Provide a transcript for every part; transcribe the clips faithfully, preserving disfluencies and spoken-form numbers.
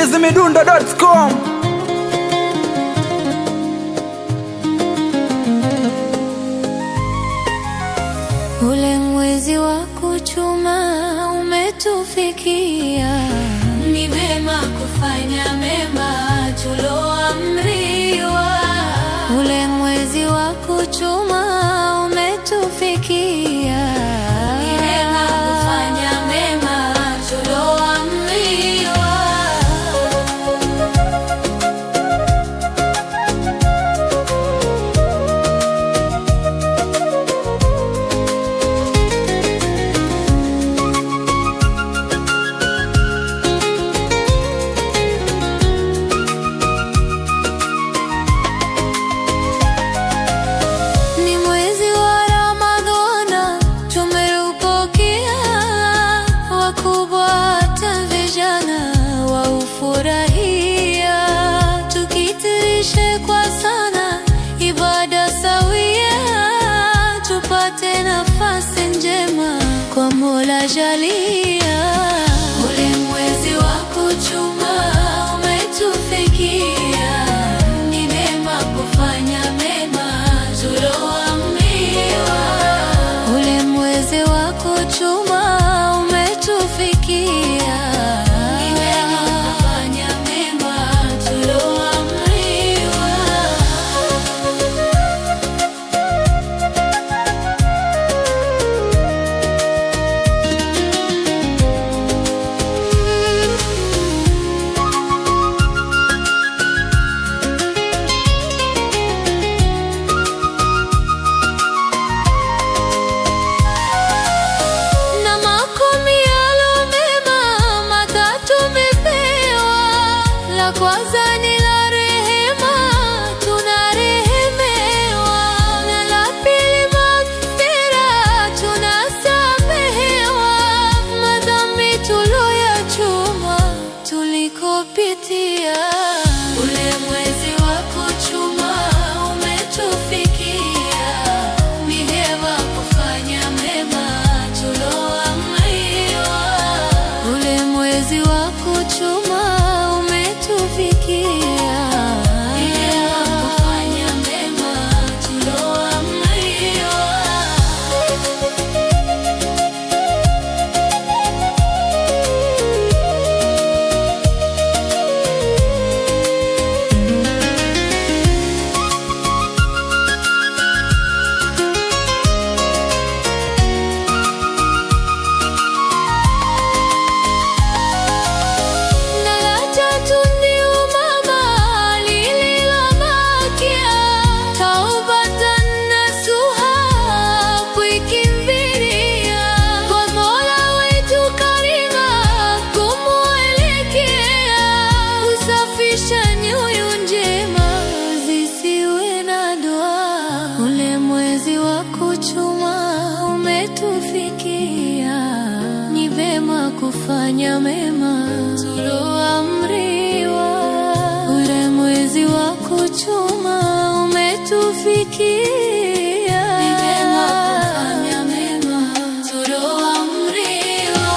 chizzy midundo dot com. Ule mwezi wa kuchuma umetufikia, ni vema kufanya mema tuloamriwa. Ule mwezi wa kuchuma umetufikia, ni vema kufanya mema tuloamriwa. Tupate nafasi njema kwa Mola jalia. Ule mwezi wa kuchuma umetufikia, ni vema kufanya mema tuloamriwa. Ule mwezi wa kuchuma umetufikia, ni vema kufanya mema tuloamriwa. Kwanza ni la rehema, tunarehemewa, na la pili maghfira, tunasamehewa madhambi tuloyachuma tulikopitia. Ule mwezi wa kuchuma umetufikia, ni hema kufanya mema tuloamriwa. Ule mwezi wa kuchuma tufikia, kufanya mema tuloamriwa. Ni vema kufanya mema tuloamriwa. Ule mwezi wa kuchuma umetufikia, ni vema kufanya mema tuloamriwa.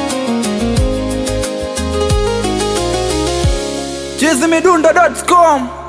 chizzy midundo dot com.